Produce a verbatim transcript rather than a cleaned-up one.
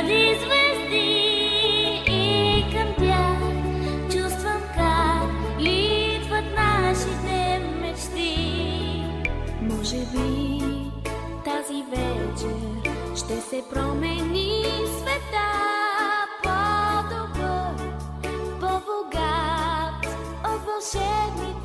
Хиляди звезди и към тях чувствам как литват нашите мечти. Може би тази вечер ще се промени света по-добър, по-богат от вълшебните